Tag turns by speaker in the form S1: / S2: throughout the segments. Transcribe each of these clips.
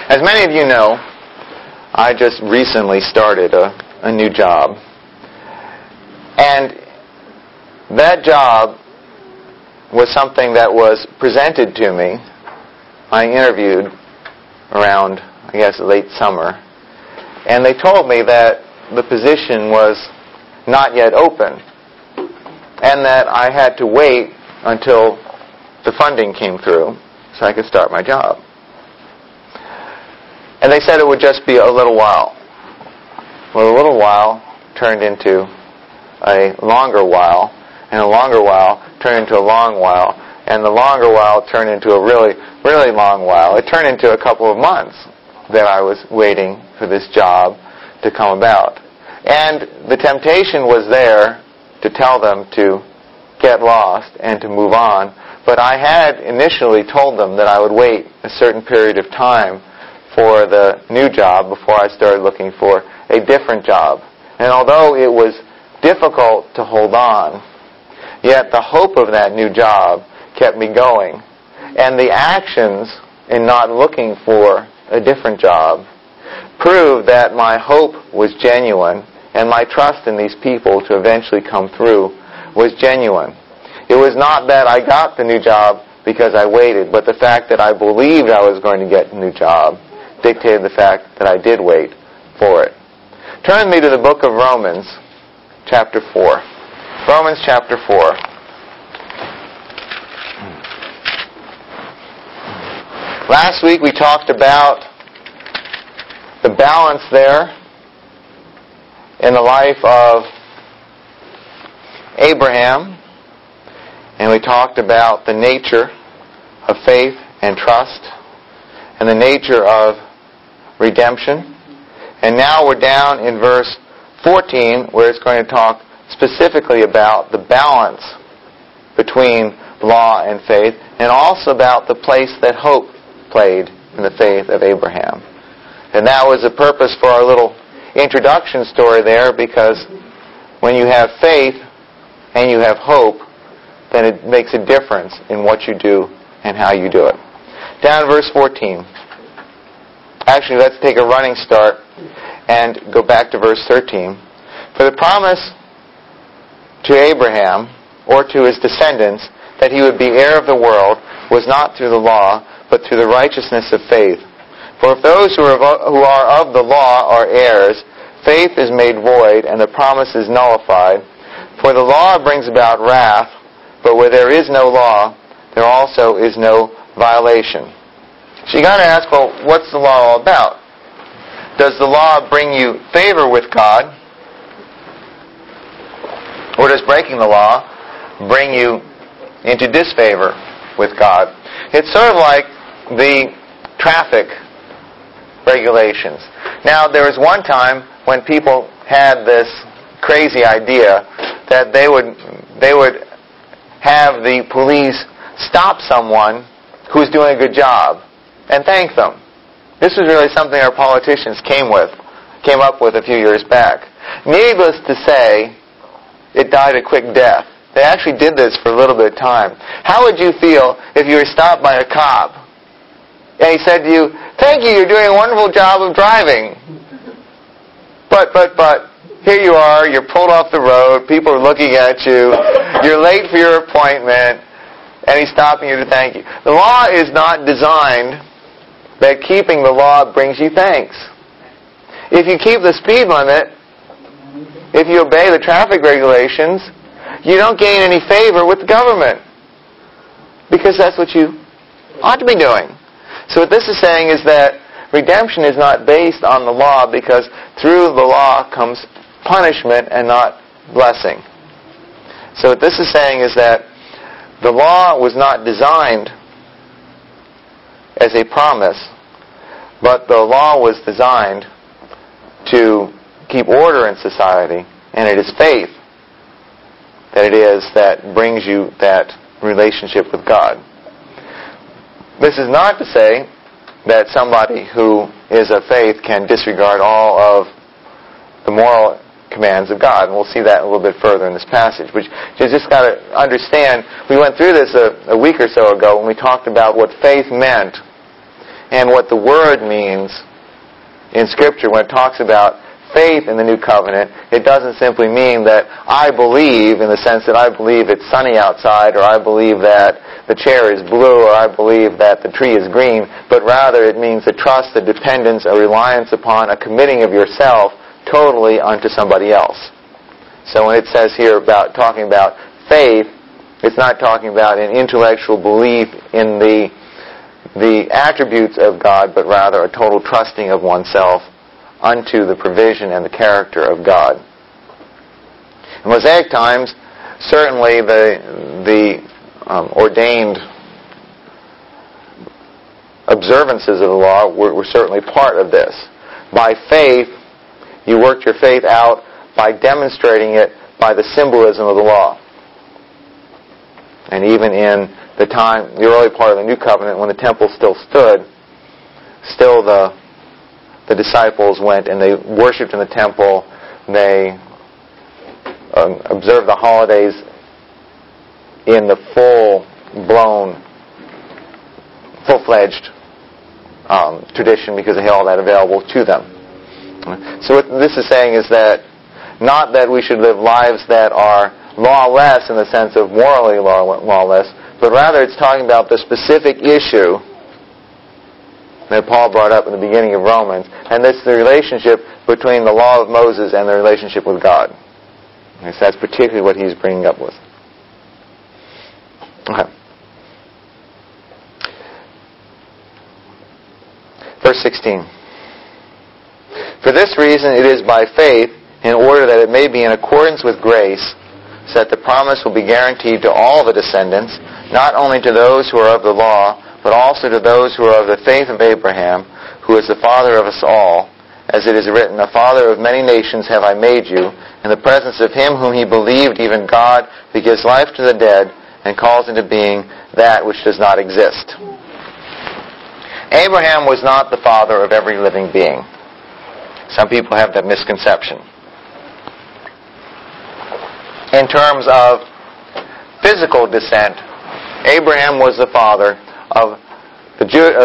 S1: As many of you know, I just recently started a new job. And that job was something that was presented to me. I interviewed around, late summer. And they told me that the position was not yet open. And that I had to wait until the funding came through so I could start my job. And they said it would just be a little while. Well, a little while turned into a longer while, and a longer while turned into a long while, and the longer while turned into a really, really long while. It turned into a couple of months that I was waiting for this job to come about. And the temptation was there to tell them to get lost and to move on, but I had initially told them that I would wait a certain period of time for the new job before I started looking for a different job. And although it was difficult to hold on, yet the hope of that new job kept me going. And the actions in not looking for a different job proved that my hope was genuine and my trust in these people to eventually come through was genuine. It was not that I got the new job because I waited, but the fact that I believed I was going to get a new job dictated the fact that I did wait for it. Turn me to the book of Romans, chapter 4. Romans chapter 4. Last week we talked about the balance there in the life of Abraham, and we talked about the nature of faith and trust and the nature of redemption. And now we're down in verse 14 where it's going to talk specifically about the balance between law and faith, and also about the place that hope played in the faith of Abraham. And that was the purpose for our little introduction story there, because when you have faith and you have hope, then it makes a difference in what you do and how you do it. Down in verse 14. Actually, let's take a running start and go back to verse 13. For the promise to Abraham, or to his descendants, that he would be heir of the world, was not through the law, but through the righteousness of faith. For if those who are of the law are heirs, faith is made void, and the promise is nullified. For the law brings about wrath, but where there is no law, there also is no violation. So you got to ask, well, what's the law all about? Does the law bring you favor with God? Or does breaking the law bring you into disfavor with God? It's sort of like the traffic regulations. Now, there was one time when people had this crazy idea that they would have the police stop someone who's doing a good job and thank them. This was really something our politicians came up with a few years back. Needless to say, it died a quick death. They actually did this for a little bit of time. How would you feel if you were stopped by a cop and he said to you, "Thank you, you're doing a wonderful job of driving. But, here you are, you're pulled off the road, people are looking at you, you're late for your appointment, and he's stopping you to thank you." The law is not designed that keeping the law brings you thanks. If you keep the speed limit, if you obey the traffic regulations, you don't gain any favor with the government, because that's what you ought to be doing. So what this is saying is that redemption is not based on the law, because through the law comes punishment and not blessing. So what this is saying is that the law was not designed as a promise, but the law was designed to keep order in society, and it is faith that brings you that relationship with God. This is not to say that somebody who is of faith can disregard all of the moral commands of God, and we'll see that a little bit further in this passage. But you just got to understand, we went through this a week or so ago when we talked about what faith meant and what the Word means in Scripture when it talks about faith in the new covenant, it doesn't simply mean that I believe in the sense that I believe it's sunny outside, or I believe that the chair is blue, or I believe that the tree is green, but rather it means a trust, a dependence, a reliance upon, a committing of yourself totally unto somebody else. So when it says here about talking about faith, it's not talking about an intellectual belief in the attributes of God, but rather a total trusting of oneself unto the provision and the character of God. In Mosaic times, certainly the ordained observances of the law were certainly part of this. By faith, you worked your faith out by demonstrating it by the symbolism of the law. And even in the early part of the New Covenant, when the temple still stood, still the disciples went and they worshipped in the temple. They observed the holidays in the full-fledged tradition because they had all that available to them. So what this is saying is that not that we should live lives that are lawless in the sense of morally lawless, but rather it's talking about the specific issue that Paul brought up in the beginning of Romans, and this is the relationship between the law of Moses and the relationship with God. And so that's particularly what he's bringing up with. Okay. Verse 16. For this reason it is by faith, in order that it may be in accordance with grace, so that the promise will be guaranteed to all the descendants, not only to those who are of the law, but also to those who are of the faith of Abraham, who is the father of us all, as it is written, a father of many nations have I made you, in the presence of him whom he believed, even God, who gives life to the dead, and calls into being that which does not exist. Abraham was not the father of every living being. Some people have that misconception. In terms of physical descent, Abraham was the father of the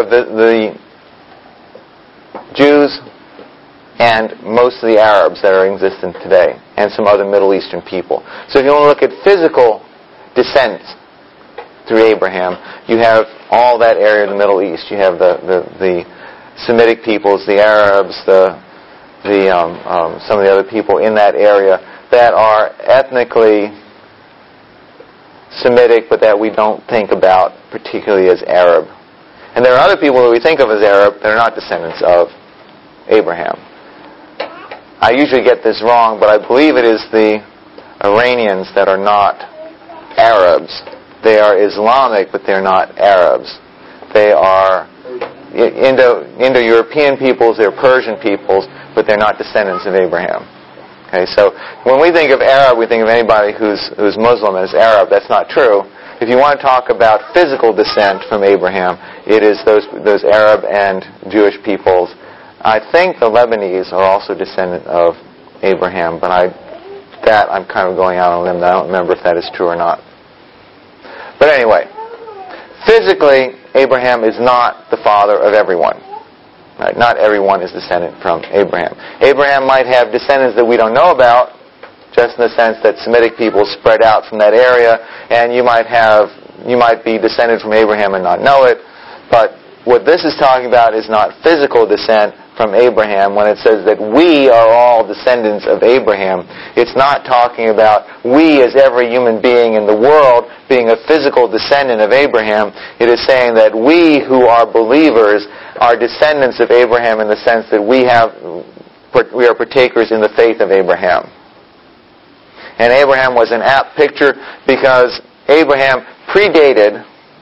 S1: Jews and most of the Arabs that are in existence today, and some other Middle Eastern people. So if you want to look at physical descent through Abraham, you have all that area of the Middle East. You have the Semitic peoples, the Arabs, some of the other people in that area that are ethnically Semitic, but that we don't think about particularly as Arab. And there are other people that we think of as Arab that are not descendants of Abraham. I usually get this wrong, but I believe it is the Iranians that are not Arabs. They are Islamic, but they're not Arabs. They are Indo-European peoples, they're Persian peoples, but they're not descendants of Abraham. Okay, so when we think of Arab, we think of anybody who's Muslim as Arab. That's not true. If you want to talk about physical descent from Abraham, it is those Arab and Jewish peoples. I think the Lebanese are also descendant of Abraham, but I'm kind of going out on a limb. I don't remember if that is true or not. But anyway, physically, Abraham is not the father of everyone. Right? Not everyone is descendant from Abraham. Abraham might have descendants that we don't know about, just in the sense that Semitic people spread out from that area, and you might be descended from Abraham and not know it. But what this is talking about is not physical descent from Abraham. When it says that we are all descendants of Abraham, it's not talking about we as every human being in the world being a physical descendant of Abraham. It is saying that we who are believers are descendants of Abraham in the sense that we are partakers in the faith of Abraham. And Abraham was an apt picture because Abraham predated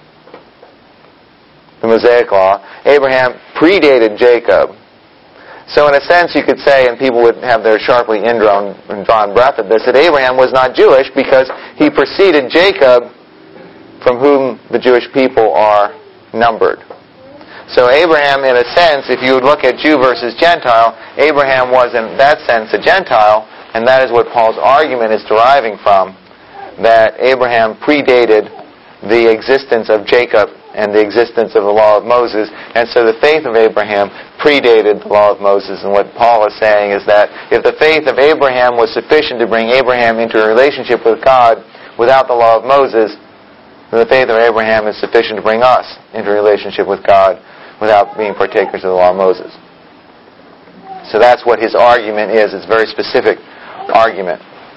S1: the Mosaic Law. Abraham predated Jacob. So in a sense you could say, and people would have their sharply drawn breath at this, that Abraham was not Jewish because he preceded Jacob, from whom the Jewish people are numbered. So Abraham, in a sense, if you would look at Jew versus Gentile, Abraham was in that sense a Gentile, and that is what Paul's argument is deriving from, that Abraham predated the existence of Jacob and the existence of the law of Moses. And so the faith of Abraham predated the law of Moses. And what Paul is saying is that if the faith of Abraham was sufficient to bring Abraham into a relationship with God without the law of Moses, then the faith of Abraham is sufficient to bring us into a relationship with God without being partakers of the law of Moses. So that's what his argument is. It's a very specific argument.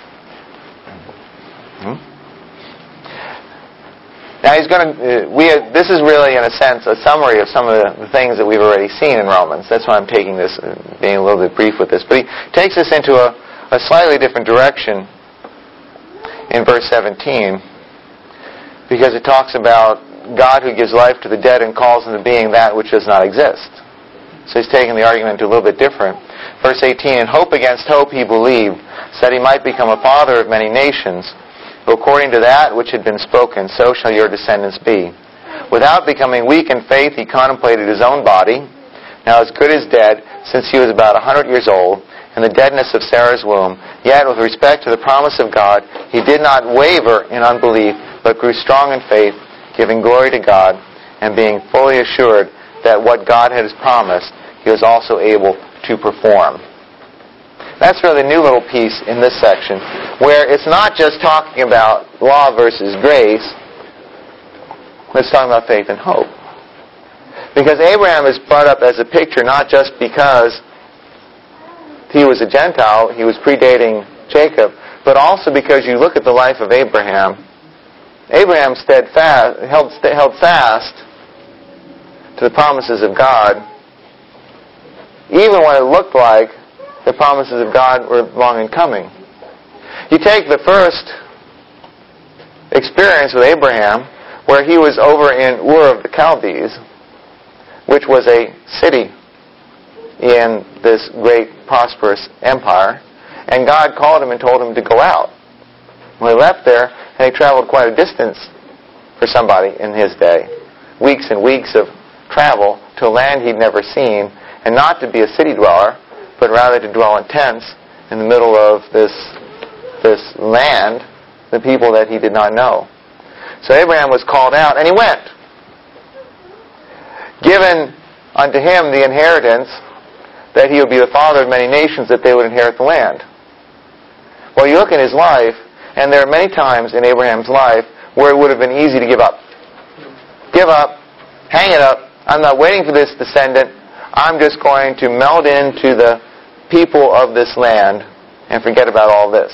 S1: Now this is really, in a sense, a summary of some of the things that we've already seen in Romans. That's why I'm taking this, being a little bit brief with this. But he takes us into a slightly different direction in verse 17, because it talks about God who gives life to the dead and calls into being that which does not exist. So he's taking the argument to a little bit different. Verse 18, in hope against hope he believed, so that he might become a father of many nations. According to that which had been spoken, so shall your descendants be. Without becoming weak in faith, he contemplated his own body, now as good as dead, since he was about 100 years old, and the deadness of Sarah's womb. Yet with respect to the promise of God, he did not waver in unbelief, but grew strong in faith, giving glory to God, and being fully assured that what God had promised, he was also able to perform. That's really the new little piece in this section, where it's not just talking about law versus grace, but it's talking about faith and hope. Because Abraham is brought up as a picture not just because he was a Gentile, he was predating Jacob, but also because you look at the life of Abraham. Abraham held fast to the promises of God, even when it looked like the promises of God were long in coming. You take the first experience with Abraham, where he was over in Ur of the Chaldees, which was a city in this great prosperous empire, and God called him and told him to go out. When he left there, and he traveled quite a distance for somebody in his day, weeks and weeks of travel to a land he'd never seen, and not to be a city dweller, but rather to dwell in tents in the middle of this land, the people that he did not know. So Abraham was called out, and he went. Given unto him the inheritance, that he would be the father of many nations, that they would inherit the land. Well, you look at his life, and there are many times in Abraham's life where it would have been easy to give up. Give up, hang it up, I'm not waiting for this descendant, I'm just going to meld into the people of this land and forget about all this.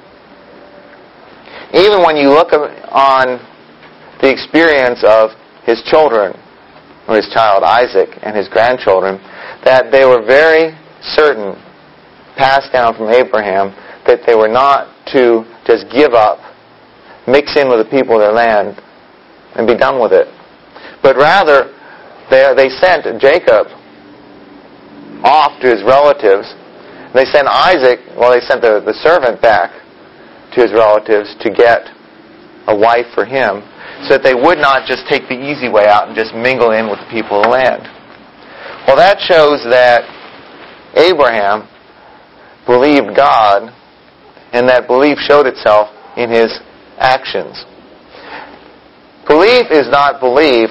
S1: Even when you look on the experience of his children, or his child Isaac and his grandchildren, that they were very certain, passed down from Abraham, that they were not to just give up, mix in with the people of their land, and be done with it. But rather, they sent Jacob off to his relatives. They sent Isaac, they sent the servant back to his relatives to get a wife for him, so that they would not just take the easy way out and just mingle in with the people of the land. Well, that shows that Abraham believed God, and that belief showed itself in his actions. Belief is not belief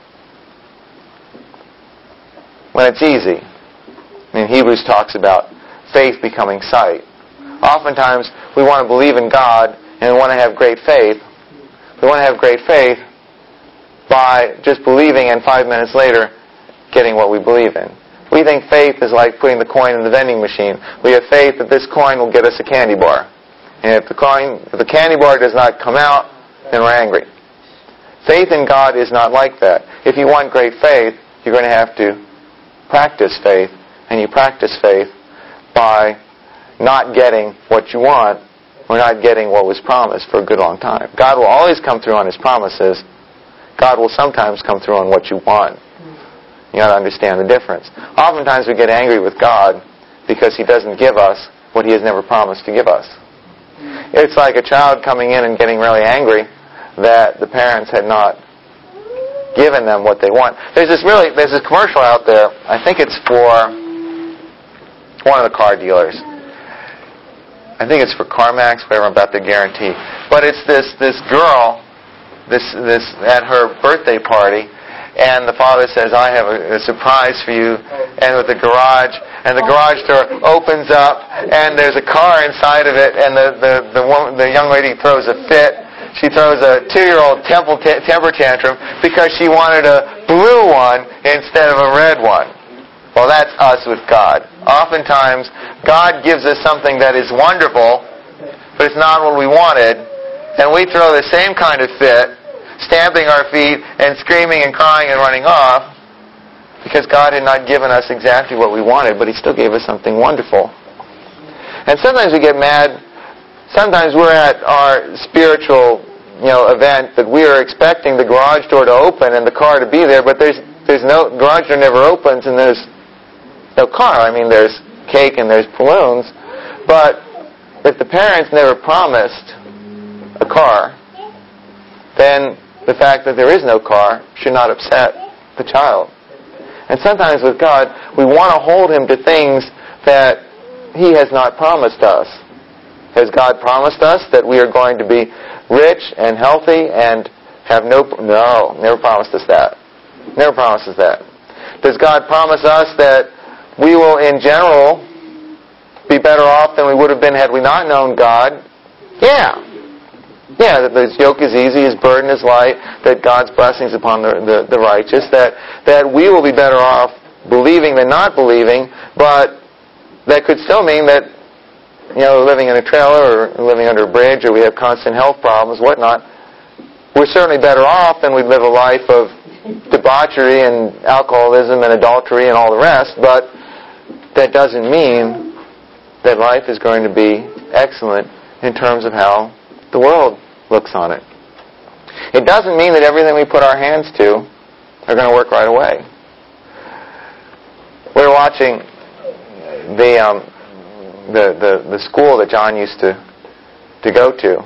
S1: when it's easy. Hebrews talks about faith becoming sight. Oftentimes, we want to believe in God and we want to have great faith. We want to have great faith by just believing and 5 minutes later getting what we believe in. We think faith is like putting the coin in the vending machine. We have faith that this coin will get us a candy bar. And if the candy bar does not come out, then we're angry. Faith in God is not like that. If you want great faith, you're going to have to practice faith. And you practice faith by not getting what you want or not getting what was promised for a good long time. God will always come through on His promises. God will sometimes come through on what you want. You got to understand the difference. Oftentimes we get angry with God because He doesn't give us what He has never promised to give us. It's like a child coming in and getting really angry that the parents had not given them what they want. There's this commercial out there. I think it's for one of the car dealers. I think it's for CarMax, whatever, about the guarantee. But it's this girl, this at her birthday party, and the father says, I have a surprise for you, and with the garage door opens up, and there's a car inside of it, and the young lady throws a fit. She throws a 2-year-old temper tantrum because she wanted a blue one instead of a red one. Well, that's us with God. Oftentimes, God gives us something that is wonderful, but it's not what we wanted, and we throw the same kind of fit, stamping our feet and screaming and crying and running off, because God had not given us exactly what we wanted, but He still gave us something wonderful. And sometimes we get mad. Sometimes we're at our spiritual, event that we are expecting the garage door to open and the car to be there, but there's no garage door never opens and there's no car. I mean, there's cake and there's balloons, but if the parents never promised a car, then the fact that there is no car should not upset the child. And sometimes with God, we want to hold Him to things that He has not promised us. Has God promised us that we are going to be rich and healthy and have no, never promised us that. Never promised us that. Does God promise us that we will in general be better off than we would have been had we not known God? Yeah, that His yoke is easy, His burden is light, that God's blessings upon the righteous, that we will be better off believing than not believing, but that could still mean that, living in a trailer or living under a bridge or we have constant health problems, whatnot, we're certainly better off than we'd live a life of debauchery and alcoholism and adultery and all the rest, but that doesn't mean that life is going to be excellent in terms of how the world looks on it. It doesn't mean that everything we put our hands to are going to work right away. We were watching the school that John used to go to.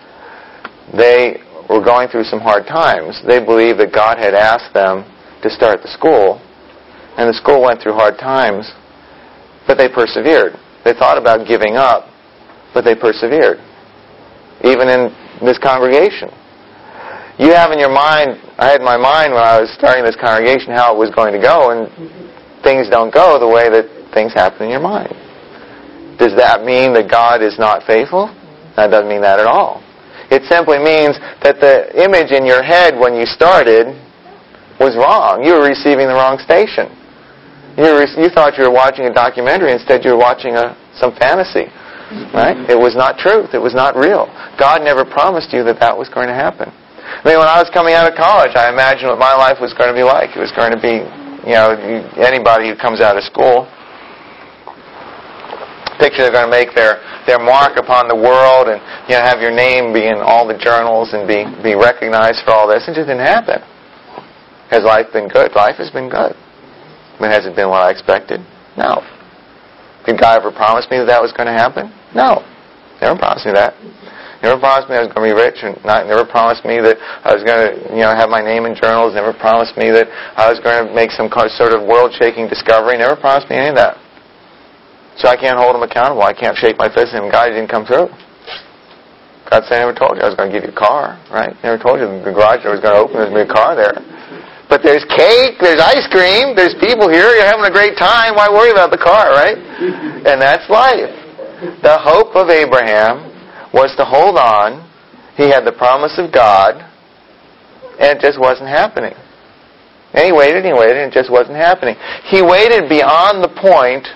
S1: They were going through some hard times. They believed that God had asked them to start the school, and the school went through hard times, but they persevered. They thought about giving up, but they persevered. Even in this congregation. You have in your mind, I had in my mind when I was starting this congregation how it was going to go, and things don't go the way that things happen in your mind. Does that mean that God is not faithful? That doesn't mean that at all. It simply means that the image in your head when you started was wrong. You were receiving the wrong station. You thought you were watching a documentary, instead you were watching some fantasy. Right? It was not truth. It was not real. God never promised you that was going to happen. I mean, when I was coming out of college, I imagined what my life was going to be like. It was going to be, anybody who comes out of school, picture they're going to make their mark upon the world and have your name be in all the journals and be recognized for all this. It just didn't happen. Has life been good? Life has been good. But has it been what I expected? No. Did God ever promise me that was going to happen? No. Never promised me that. Never promised me I was going to be rich. Never promised me that I was going to have my name in journals. Never promised me that I was going to make some sort of world-shaking discovery. Never promised me any of that. So I can't hold Him accountable. I can't shake my fist at Him. God, didn't come through. God said, I never told you I was going to give you a car. Right? Never told you the garage door was going to open. There's going to be a car there. But there's cake, there's ice cream, there's people here, you're having a great time, why worry about the car, right? And that's life. The hope of Abraham was to hold on. He had the promise of God, and it just wasn't happening. And he waited, and it just wasn't happening. He waited beyond the point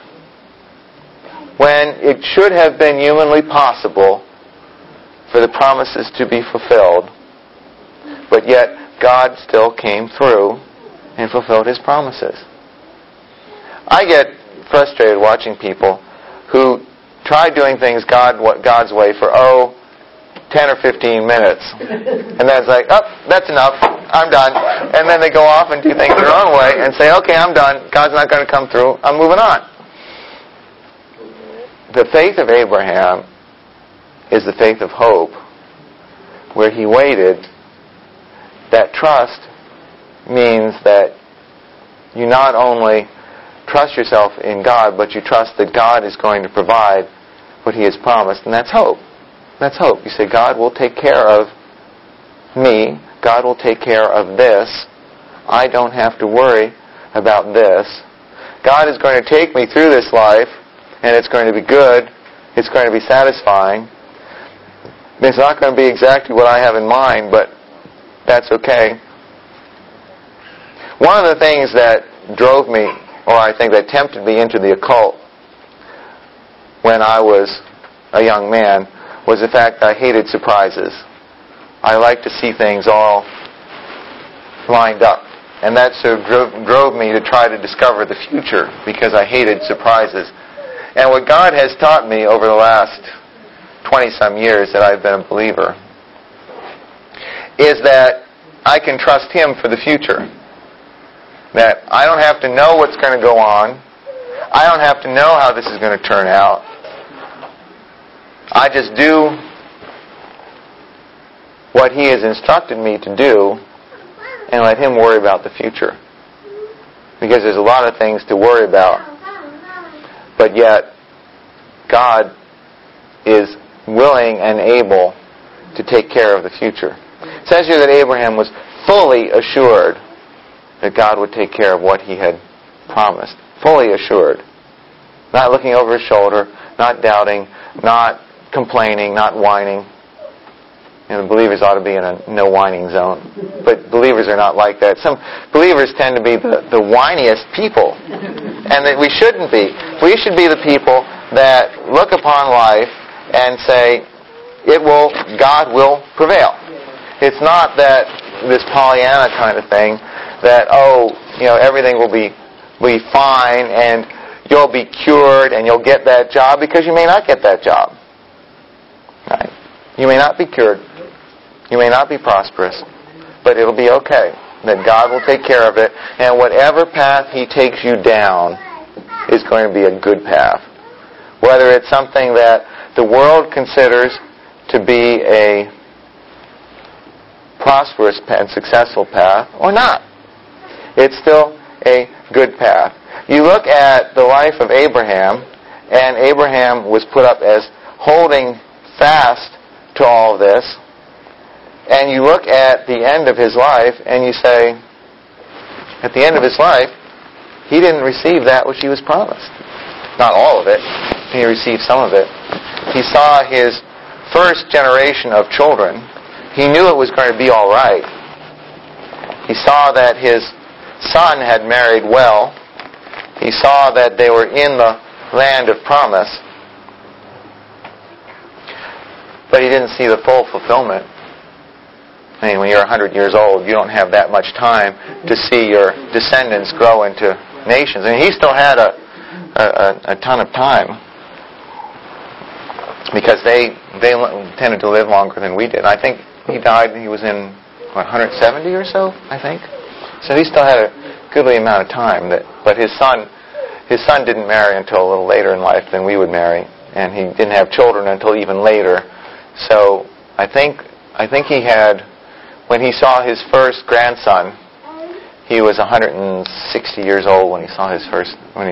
S1: when it should have been humanly possible for the promises to be fulfilled, but yet God still came through and fulfilled His promises. I get frustrated watching people who try doing things God's way for 10 or 15 minutes. And then it's like, that's enough. I'm done. And then they go off and do things their own way and say, okay, I'm done. God's not going to come through. I'm moving on. The faith of Abraham is the faith of hope, where he waited. That trust means that you not only trust yourself in God, but you trust that God is going to provide what He has promised, and that's hope. That's hope. You say, God will take care of me. God will take care of this. I don't have to worry about this. God is going to take me through this life, and it's going to be good. It's going to be satisfying. It's not going to be exactly what I have in mind, but that's okay. One of the things that drove me, or I think that tempted me into the occult when I was a young man, was the fact that I hated surprises. I like to see things all lined up. And that sort of drove me to try to discover the future, because I hated surprises. And what God has taught me over the last 20-some years that I've been a believer is that I can trust Him for the future. That I don't have to know what's going to go on. I don't have to know how this is going to turn out. I just do what He has instructed me to do and let Him worry about the future. Because there's a lot of things to worry about. But yet, God is willing and able to take care of the future. It says here that Abraham was fully assured that God would take care of what he had promised. Fully assured. Not looking over his shoulder, not doubting, not complaining, not whining. And believers ought to be in a no whining zone. But believers are not like that. Some believers tend to be the whiniest people. And that we shouldn't be. We should be the people that look upon life and say, God will prevail. It's not that this Pollyanna kind of thing that, everything will be fine and you'll be cured and you'll get that job, because you may not get that job. Right? You may not be cured. You may not be prosperous. But it'll be okay. That God will take care of it. And whatever path He takes you down is going to be a good path. Whether it's something that the world considers to be a prosperous and successful path or not. It's still a good path. You look at the life of Abraham, and Abraham was put up as holding fast to all of this, and you look at the end of his life, and you say, at the end of his life, he didn't receive that which he was promised. Not all of it. He received some of it. He saw his first generation of children. He knew it was going to be all right. He saw that his son had married well. He saw that they were in the land of promise. But he didn't see the full fulfillment. I mean, when you're 100 years old, you don't have that much time to see your descendants grow into nations. I mean, he still had a ton of time, because they tended to live longer than we did. I think he died, he was in, 170 or so, I think. So he still had a goodly amount of time. But his son didn't marry until a little later in life than we would marry, and he didn't have children until even later. So I think he had, when he saw his first grandson, he was 160 years old when he saw his first, when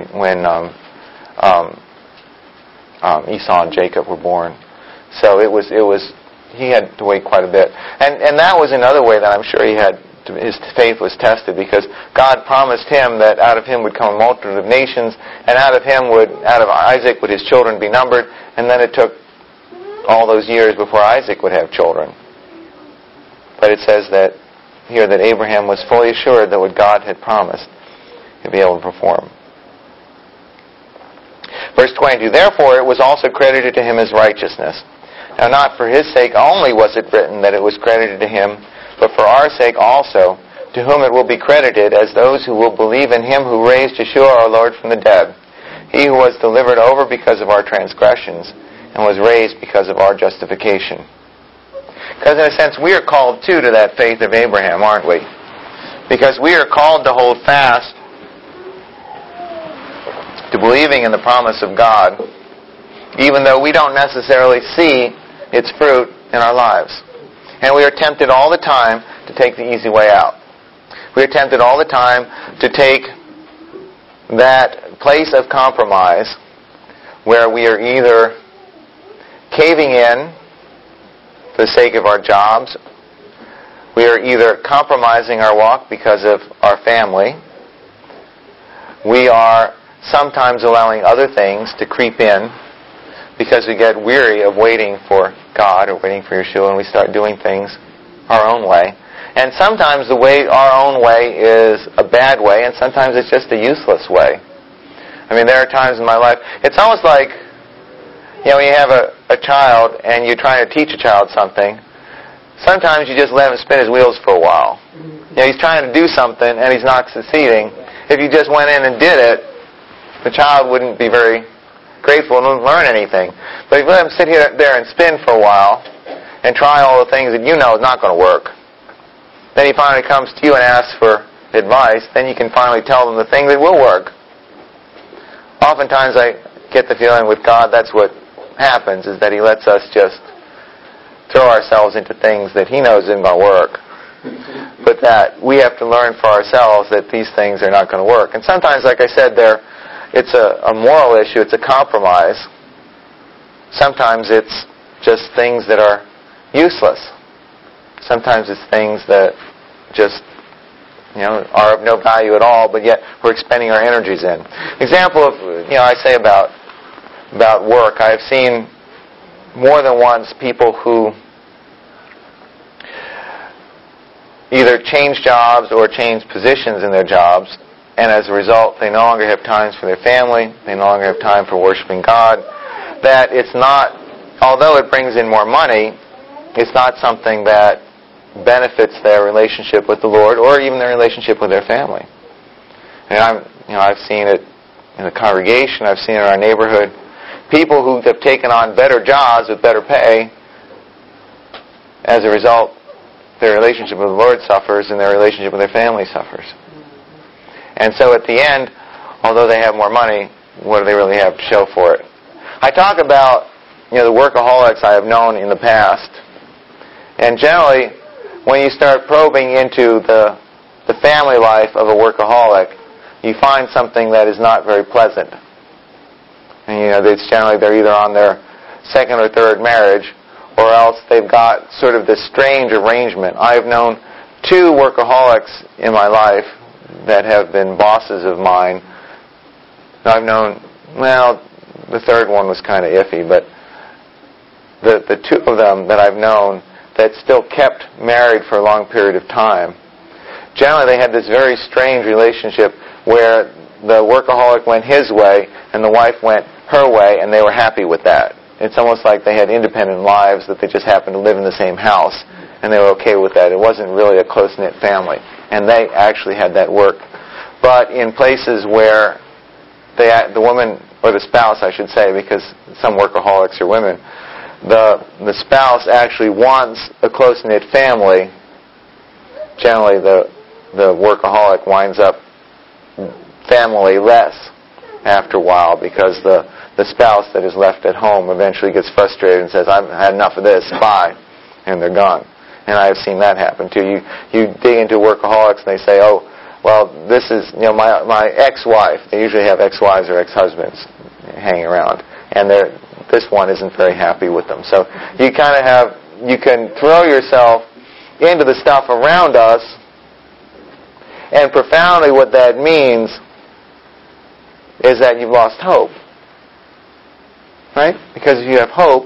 S1: Esau and Jacob were born. So he had to wait quite a bit. And that was another way that I'm sure his faith was tested, because God promised him that out of him would come a multitude of nations, and out of Isaac would his children be numbered, and then it took all those years before Isaac would have children. But it says that here that Abraham was fully assured that what God had promised he'd be able to perform. Verse 22, therefore it was also credited to him as righteousness. Now not for his sake only was it written that it was credited to him, but for our sake also, to whom it will be credited as those who will believe in him who raised Yeshua our Lord from the dead, he who was delivered over because of our transgressions and was raised because of our justification. Because in a sense we are called too to that faith of Abraham, aren't we? Because we are called to hold fast to believing in the promise of God, even though we don't necessarily see its fruit in our lives. And we are tempted all the time to take the easy way out. We are tempted all the time to take that place of compromise where we are either caving in for the sake of our jobs, we are either compromising our walk because of our family, we are sometimes allowing other things to creep in because we get weary of waiting for God or waiting for Yeshua, and we start doing things our own way. And sometimes our own way is a bad way, and sometimes it's just a useless way. I mean, there are times in my life, it's almost like, when you have a child and you're trying to teach a child something, sometimes you just let him spin his wheels for a while. He's trying to do something and he's not succeeding. If you just went in and did it, the child wouldn't be very grateful and wouldn't learn anything. But if you let him sit there and spin for a while and try all the things that you know is not going to work, then he finally comes to you and asks for advice, then you can finally tell them the thing that will work. Oftentimes I get the feeling with God that's what happens, is that He lets us just throw ourselves into things that He knows isn't going to work. But that we have to learn for ourselves that these things are not going to work. And sometimes, like I said, it's a moral issue, it's a compromise. Sometimes it's just things that are useless. Sometimes it's things that just are of no value at all, but yet we're expending our energies in. Example of, I say about work, I've seen more than once people who either change jobs or change positions in their jobs, and as a result, they no longer have time for their family, they no longer have time for worshiping God. That it's not, although it brings in more money, it's not something that benefits their relationship with the Lord or even their relationship with their family. And I've seen it in the congregation, I've seen it in our neighborhood. People who have taken on better jobs with better pay, as a result, their relationship with the Lord suffers and their relationship with their family suffers. And so at the end, although they have more money, what do they really have to show for it? I talk about the workaholics I have known in the past. And generally, when you start probing into the family life of a workaholic, you find something that is not very pleasant. And it's generally they're either on their second or third marriage, or else they've got sort of this strange arrangement. I've known 2 workaholics in my life that have been bosses of mine. I've known, the third one was kind of iffy, but the 2 of them that I've known that still kept married for a long period of time, generally they had this very strange relationship where the workaholic went his way and the wife went her way, and they were happy with that. It's almost like they had independent lives that they just happened to live in the same house, and they were okay with that. It wasn't really a close-knit family, and they actually had that work. But in places where the woman, or the spouse I should say, because some workaholics are women, the spouse actually wants a close-knit family, generally the workaholic winds up family less after a while, because the spouse that is left at home eventually gets frustrated and says, I've had enough of this, bye, and they're gone. And I've seen that happen too. You dig into workaholics and they say, oh, well, this is, my ex-wife. They usually have ex-wives or ex-husbands hanging around, and this one isn't very happy with them. So you can throw yourself into the stuff around us, and profoundly what that means is that you've lost hope. Right? Because if you have hope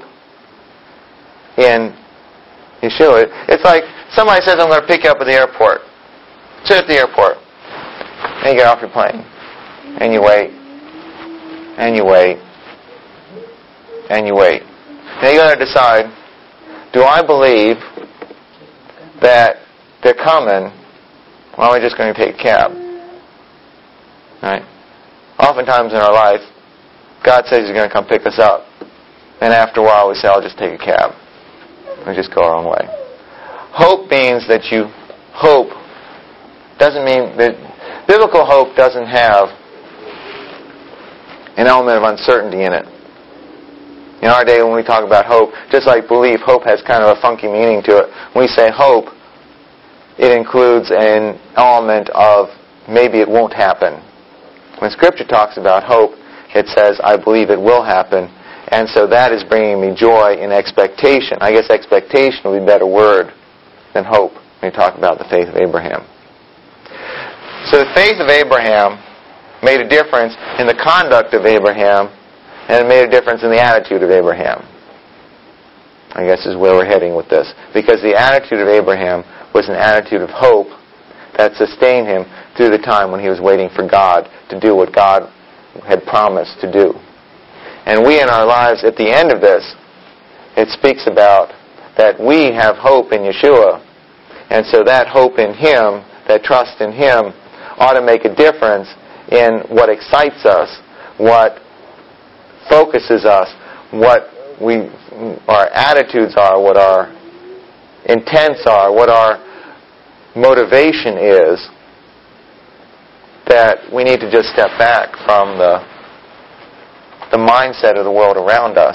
S1: in Yeshua, it's like somebody says, I'm going to pick you up at the airport. Sit at the airport. And you get off your plane. And you wait. And you wait. And you wait. Now you got to decide, do I believe that they're coming, or am I just going to take a cab? Right? Oftentimes in our life, God says He's going to come pick us up. And after a while we say, I'll just take a cab. We just go our own way. Hope means that you hope. Doesn't mean that biblical hope doesn't have an element of uncertainty in it. In our day when we talk about hope, just like belief, hope has kind of a funky meaning to it. When we say hope, it includes an element of maybe it won't happen. When Scripture talks about hope, it says, I believe it will happen. And so that is bringing me joy in expectation. I guess expectation would be a better word than hope when you talk about the faith of Abraham. So the faith of Abraham made a difference in the conduct of Abraham, and it made a difference in the attitude of Abraham. I guess is where we're heading with this. Because the attitude of Abraham was an attitude of hope that sustained him through the time when he was waiting for God to do what God had promised to do. And we in our lives, at the end of this, it speaks about that we have hope in Yeshua. And so that hope in Him, that trust in Him, ought to make a difference in what excites us, what focuses us, what our attitudes are, what our intents are, what our motivation is, that we need to just step back from the mindset of the world around us.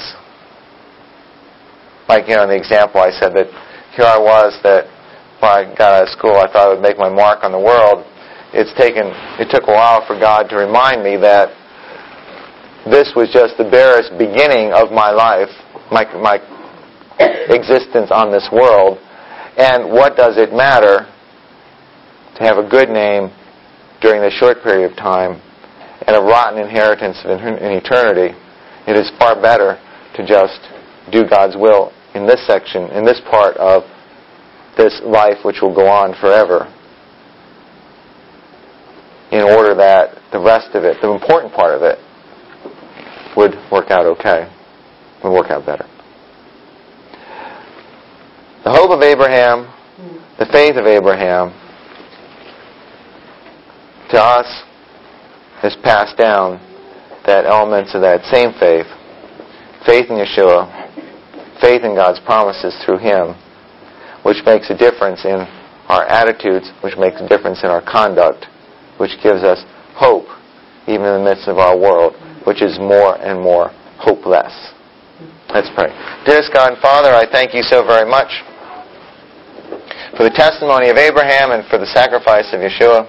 S1: Like, in the example I said that here I was that when I got out of school I thought I would make my mark on the world. It took a while for God to remind me that this was just the barest beginning of my life, my existence on this world. And what does it matter to have a good name during this short period of time and a rotten inheritance in eternity? It is far better to just do God's will in this section, in this part of this life which will go on forever, in order that the rest of it, the important part of it, would work out okay, would work out better. The hope of Abraham, the faith of Abraham, to us is passed down that elements of that same faith in Yeshua, faith in God's promises through Him, which makes a difference in our attitudes, which makes a difference in our conduct, which gives us hope even in the midst of our world, which is more and more hopeless. Let's pray. Dearest God and Father, I thank You so very much for the testimony of Abraham and for the sacrifice of Yeshua.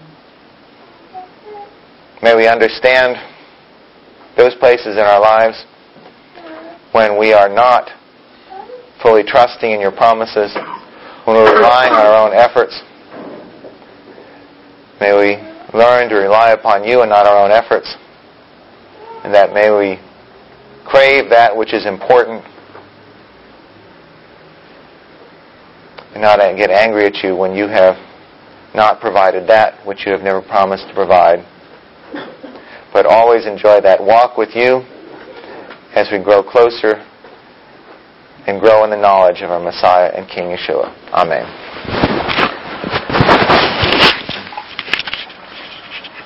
S1: May we understand those places in our lives when we are not fully trusting in Your promises, when we're relying on our own efforts. May we learn to rely upon You and not our own efforts. And that may we crave that which is important and not get angry at You when You have not provided that which You have never promised to provide. But always enjoy that walk with You as we grow closer and grow in the knowledge of our Messiah and King Yeshua. Amen.